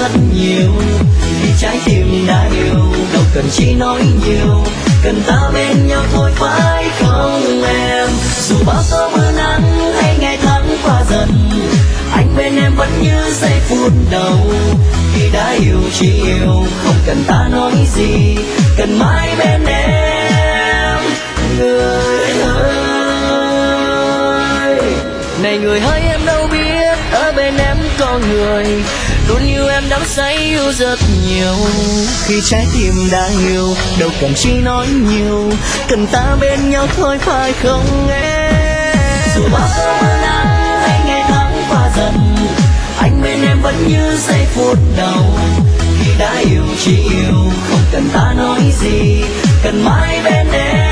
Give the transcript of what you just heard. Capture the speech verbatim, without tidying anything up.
rất nhiều. Vì trái tim đã yêu đâu cần chỉ nói nhiều, cần ta bên nhau thôi phải không em? Dù bao gió mưa nắng hay ngày tháng qua dần, anh bên em vẫn như giây phút đầu. Khi đã yêu chỉ yêu không cần ta nói gì, cần mãi bên em người ơi. Này người hỡi em đâu biết ở bên em có người luôn yêu em đắm say yêu rất nhiều. Khi trái tim đã yêu đâu cần chỉ nói nhiều, cần ta bên nhau thôi phải không em? Dù bao gió mưa nắng hay ngày tháng qua dần, anh bên em vẫn như giây phút đầu. Khi đã yêu chỉ yêu không cần ta nói gì, cần mãi bên em